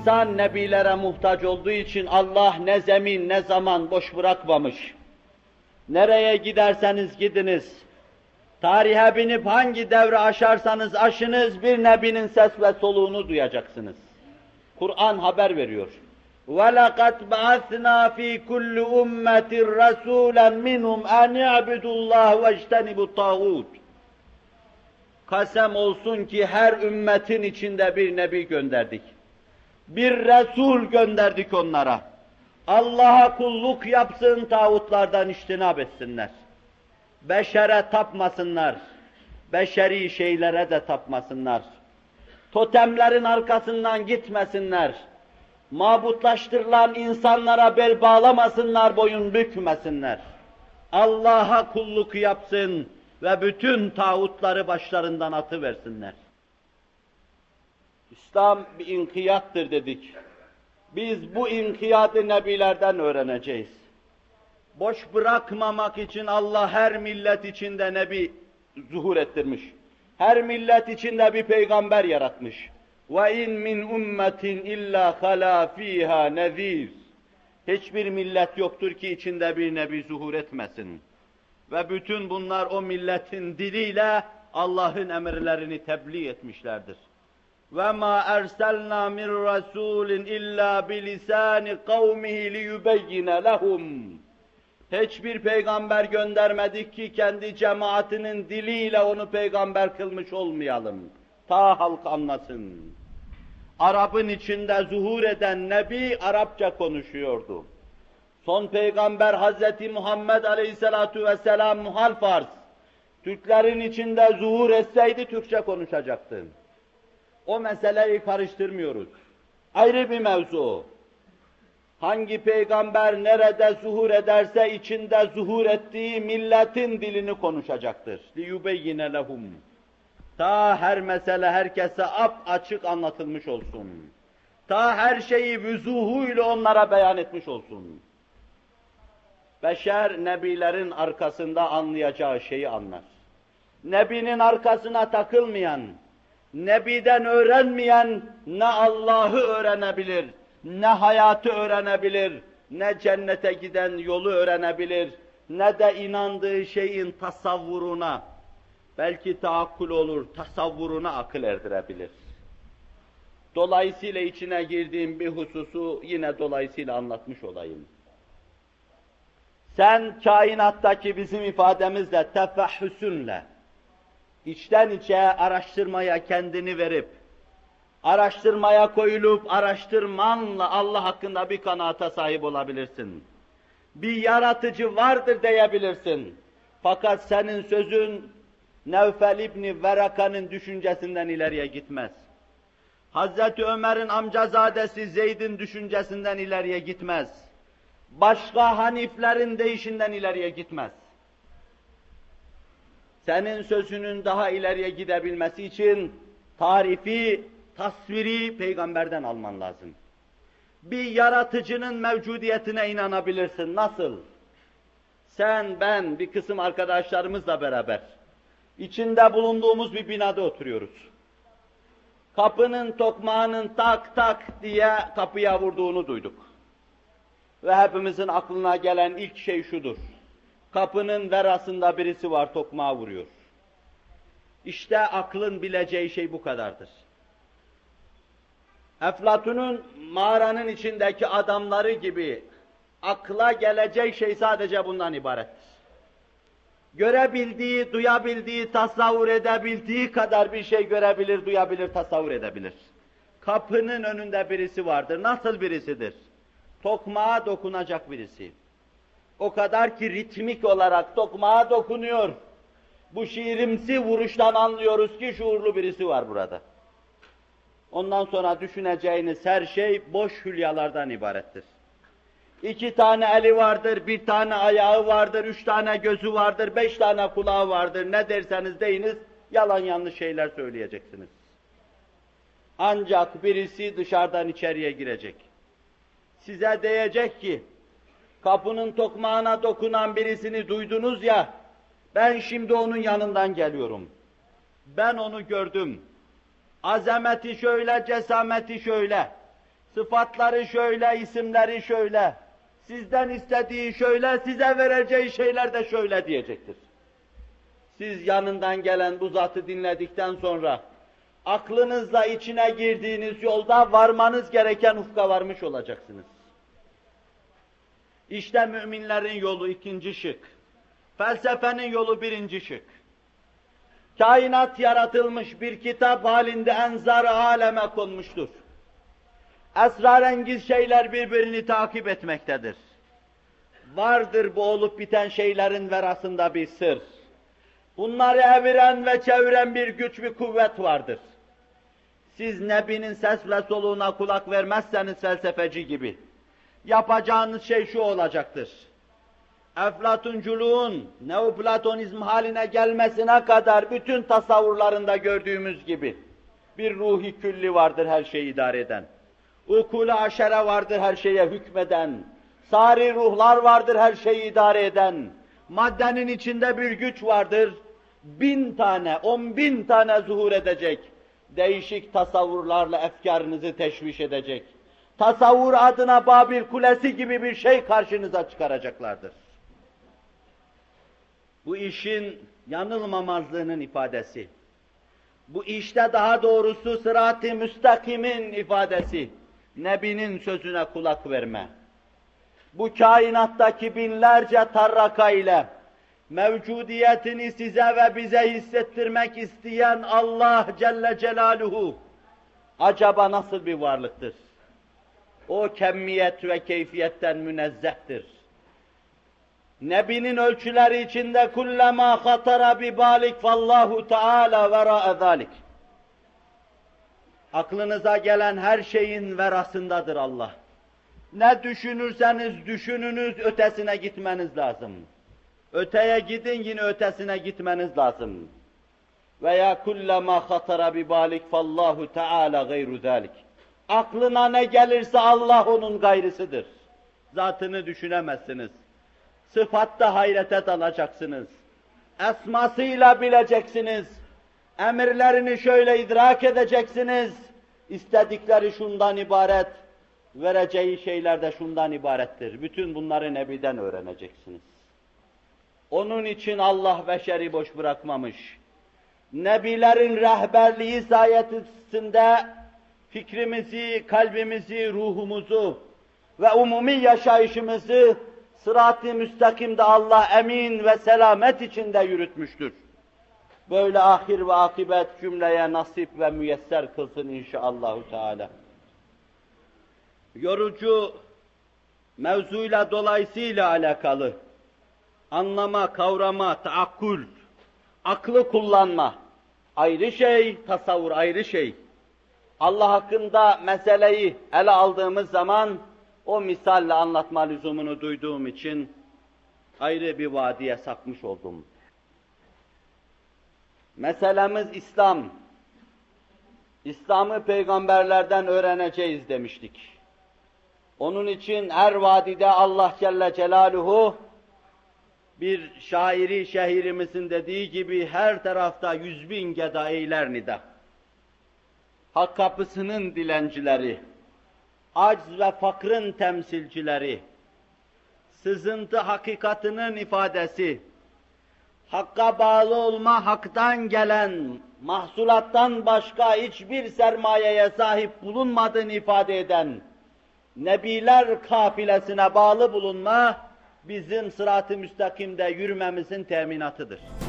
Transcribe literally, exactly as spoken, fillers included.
İnsan nebilere muhtaç olduğu için Allah ne zemin ne zaman boş bırakmamış. Nereye giderseniz gidiniz, tarihe binip hangi devre aşarsanız aşınız bir nebinin ses ve soluğunu duyacaksınız. Kur'an haber veriyor. وَلَقَدْ بَعَثْنَا ف۪ي كُلِّ اُمَّةٍ رَسُولًا مِنْهُمْ اَنْ يَعْبِدُوا اللّٰهِ وَاجْتَنِبُوا الطَّاغُوتِ. Kasem olsun ki her ümmetin içinde bir nebi gönderdik. Bir Resul gönderdik onlara. Allah'a kulluk yapsın, tağutlardan içtinab etsinler. Beşere tapmasınlar. Beşeri şeylere de tapmasınlar. Totemlerin arkasından gitmesinler. Mabutlaştırılan insanlara bel bağlamasınlar, boyun bükmesinler. Allah'a kulluk yapsın ve bütün tağutları başlarından atıversinler. İslam bir inkiyattır dedik. Biz bu inkiyadı nebilerden öğreneceğiz. Boş bırakmamak için Allah her millet içinde nebi zuhur ettirmiş. Her millet içinde bir peygamber yaratmış. وَاِنْ مِنْ اُمَّةٍ اِلَّا خَلَا ف۪يهَا نَذ۪يرٌ. Hiçbir millet yoktur ki içinde bir nebi zuhur etmesin. Ve bütün bunlar o milletin diliyle Allah'ın emirlerini tebliğ etmişlerdir. وَمَا اَرْسَلْنَا مِنْ رَسُولٍ اِلَّا بِلِسَانِ قَوْمِهِ لِيُبَيِّنَ لَهُمْ. Hiçbir peygamber göndermedik ki kendi cemaatinin diliyle onu peygamber kılmış olmayalım. Ta halk anlasın. Arap'ın içinde zuhur eden Nebi Arapça konuşuyordu. Son peygamber Hazreti Muhammed Aleyhisselatu Vesselam muhal farz. Türklerin içinde zuhur etseydi Türkçe konuşacaktı. O meseleyi karıştırmıyoruz. Ayrı bir mevzu. Hangi peygamber nerede zuhur ederse içinde zuhur ettiği milletin dilini konuşacaktır. لِيُبَيِّنَ لَهُمْ. Ta her mesele herkese ap açık anlatılmış olsun. Ta her şeyi vüzuhuyla onlara beyan etmiş olsun. Beşer nebilerin arkasında anlayacağı şeyi anlar. Nebinin arkasına takılmayan, nebiden öğrenmeyen ne Allah'ı öğrenebilir, ne hayatı öğrenebilir, ne cennete giden yolu öğrenebilir, ne de inandığı şeyin tasavvuruna, belki taakkul olur, tasavvuruna akıl erdirebilir. Dolayısıyla içine girdiğim bir hususu yine dolayısıyla anlatmış olayım. Sen kainattaki bizim ifademizle tefahhüsünle, içten içe araştırmaya kendini verip, araştırmaya koyulup araştırmanla Allah hakkında bir kanaata sahip olabilirsin. Bir yaratıcı vardır diyebilirsin. Fakat senin sözün Nevfel İbni Veraka'nın düşüncesinden ileriye gitmez. Hazreti Ömer'in amcazadesi Zeyd'in düşüncesinden ileriye gitmez. Başka haniflerin deyişinden ileriye gitmez. Senin sözünün daha ileriye gidebilmesi için tarifi, tasviri peygamberden alman lazım. Bir yaratıcının mevcudiyetine inanabilirsin. Nasıl? Sen, ben, bir kısım arkadaşlarımızla beraber içinde bulunduğumuz bir binada oturuyoruz. Kapının tokmağının tak tak diye kapıya vurduğunu duyduk. Ve hepimizin aklına gelen ilk şey şudur. Kapının verasında birisi var, tokmağı vuruyor. İşte aklın bileceği şey bu kadardır. Eflatun'un mağaranın içindeki adamları gibi akla gelecek şey sadece bundan ibarettir. Görebildiği, duyabildiği, tasavvur edebildiği kadar bir şey görebilir, duyabilir, tasavvur edebilir. Kapının önünde birisi vardır. Nasıl birisidir? Tokmağa dokunacak birisi. O kadar ki ritmik olarak tokmağa dokunuyor. Bu şiirimsi vuruştan anlıyoruz ki şuurlu birisi var burada. Ondan sonra düşüneceğiniz her şey boş hülyalardan ibarettir. İki tane eli vardır, bir tane ayağı vardır, üç tane gözü vardır, beş tane kulağı vardır. Ne derseniz deyiniz, yalan yanlış şeyler söyleyeceksiniz. Ancak birisi dışarıdan içeriye girecek. Size diyecek ki, kapının tokmağına dokunan birisini duydunuz ya, ben şimdi onun yanından geliyorum. Ben onu gördüm. Azameti şöyle, cesameti şöyle. sıfatları şöyle, isimleri şöyle, sizden istediği şöyle, size vereceği şeyler de şöyle diyecektir. Siz yanından gelen bu zatı dinledikten sonra, aklınızla içine girdiğiniz yolda varmanız gereken ufka varmış olacaksınız. İşte müminlerin yolu ikinci şık. Felsefenin yolu birinci şık. Kainat yaratılmış bir kitap halinde enzar-ı aleme konmuştur. Esrarengiz şeyler birbirini takip etmektedir. Vardır bu olup biten şeylerin verasında bir sır. Bunları eviren ve çeviren bir güç, bir kuvvet vardır. Siz Nebi'nin ses ve soluğuna kulak vermezseniz felsefeci gibi, yapacağınız şey şu olacaktır. Eflatunculuğun neoplatonizm haline gelmesine kadar bütün tasavvurlarında gördüğümüz gibi bir ruhi külli vardır her şeyi idare eden. Ukul-i aşere vardır her şeye hükmeden. Sari ruhlar vardır her şeyi idare eden. Maddenin içinde bir güç vardır. Bin tane, on bin tane zuhur edecek. Değişik tasavvurlarla efkarınızı teşviş edecek. Tasavvur adına Babil Kulesi gibi bir şey karşınıza çıkaracaklardır. Bu işin yanılmamazlığının ifadesi. Bu işte daha doğrusu sırat-ı müstakimin ifadesi. Nebinin sözüne kulak verme. Bu kainattaki binlerce tarraka ile mevcudiyetini size ve bize hissettirmek isteyen Allah Celle Celaluhu acaba nasıl bir varlıktır? O kemmiyet ve keyfiyetten münezzehtir. Nebinin ölçüleri içinde kullama hatara bi balik fallahu teala vera zalik. Aklınıza gelen her şeyin verasındadır Allah. Ne düşünürseniz düşününüz ötesine gitmeniz lazım. Öteye gidin yine ötesine gitmeniz lazım. Veya kullama hatara bi balik fallahu teala gayru zalik. Aklına ne gelirse Allah onun gayrısıdır. Zatını düşünemezsiniz. Sıfatta hayrete dalacaksınız. Esmasıyla bileceksiniz. Emirlerini şöyle idrak edeceksiniz. İstedikleri şundan ibaret, vereceği şeyler de şundan ibarettir. Bütün bunları Nebi'den öğreneceksiniz. Onun için Allah beşeri boş bırakmamış. Nebilerin rehberliği sayesinde fikrimizi, kalbimizi, ruhumuzu ve umumi yaşayışımızı sırat-ı müstakimde Allah emin ve selamet içinde yürütmüştür. Böyle ahir ve akibet cümleye nasip ve müyesser kılsın inşallahü teala. Yorucu mevzuyla dolayısıyla alakalı anlama, kavrama, taakkul, aklı kullanma ayrı şey, tasavvur ayrı şey. Allah hakkında meseleyi ele aldığımız zaman o misalle anlatma lüzumunu duyduğum için ayrı bir vadiye sakmış oldum. Meselemiz İslam. İslam'ı peygamberlerden öğreneceğiz demiştik. Onun için her vadide Allah Celle Celaluhu bir şairi şehirimizin dediği gibi her tarafta yüz bin geda eyler nida. Hak kapısının dilencileri, acz ve fakrın temsilcileri, sızıntı hakikatının ifadesi, hakka bağlı olma, haktan gelen, mahsulattan başka hiçbir sermayeye sahip bulunmadığını ifade eden, Nebiler kafilesine bağlı bulunma, bizim sırat-ı müstakimde yürümemizin teminatıdır.